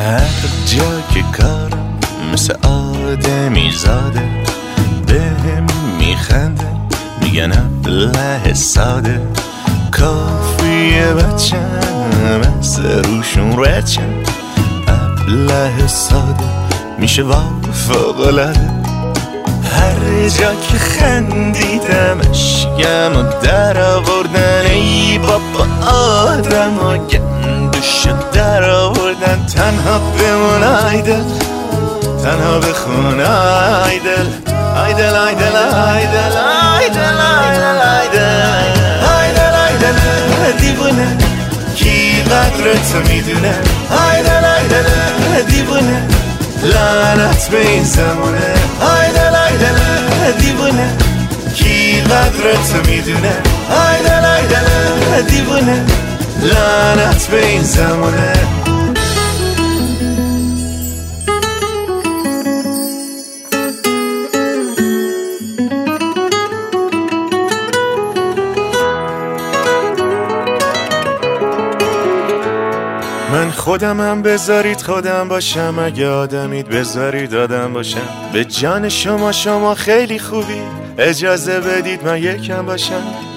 هر جا که کارم مثل آدمی زاده، بهم میخنده میگن ابله ساده، کافیه بچم از روشون رچم، ابله ساده میشه فوق‌العاده. هر جا که خندیدم اشکم و در آوردن، ای بابا آدم ها گندشو در آوردن. تنها بمون آیدل، تنها بخون آیدل، آیدل آیدل آیدل آیدل آیدل آیدل آیدل دیوونه، کی قدر تو میدونه؟ آیدل آیدل دیوونه، لعنت به این زمونه. آیدل آیدل دیوونه، کی قدر تو میدونه؟ آیدل آیدل دیوونه، لعنت به این زمونه. من خودمم بذارید خودم باشم، اگه آدمید بذارید آدم باشم. به جان شما شما خیلی خوبی، اجازه بدید من یکم باشم،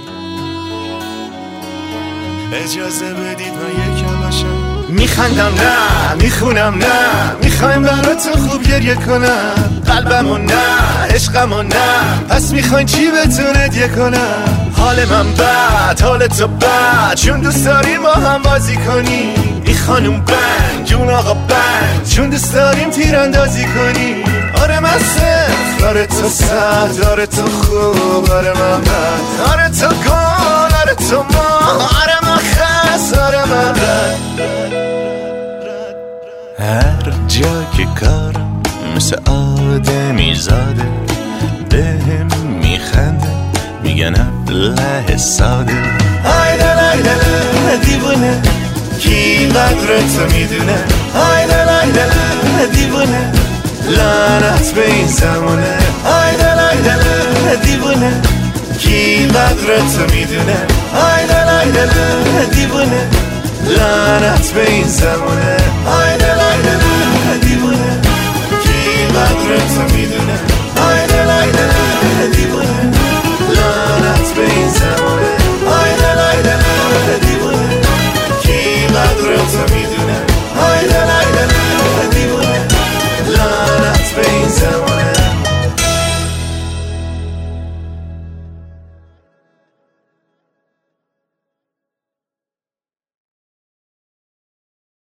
اجازه بدید من یکم باشم. میخندم نه میخونم نه، میخوایم براتون خوب گریه کنم، قلبمو نه عشقمو نه، پس میخواین چی بهتون هدیه کنم؟ حال من بد حال تو بد، چون دوست داریم با هم بازی کنیم. این خانوم بند جون آقا بند، چون دوست داریم تیراندازی کنیم. آره من صفر، آره تو صد، آره تو خوب، آره من بد، آره تو گل، آره تو ما، آره من خس، آره من رد. هر جا که کارم مثل آدمی زاده، بهم میخنده میگن ابله ساده. آیدل آیدل دیوونه، کی قدر تو میدونه؟ آیدل آیدل دیوونه، لعنت به این زمونه. آیدل آیدل دیوونه، کی قدر تو میدونه؟ آیدل آیدل دیوونه، لعنت به این زمونه. آیدل آیدل دیوونه، کی قدر تو میدونه؟ آیدل آیدل دیوونه،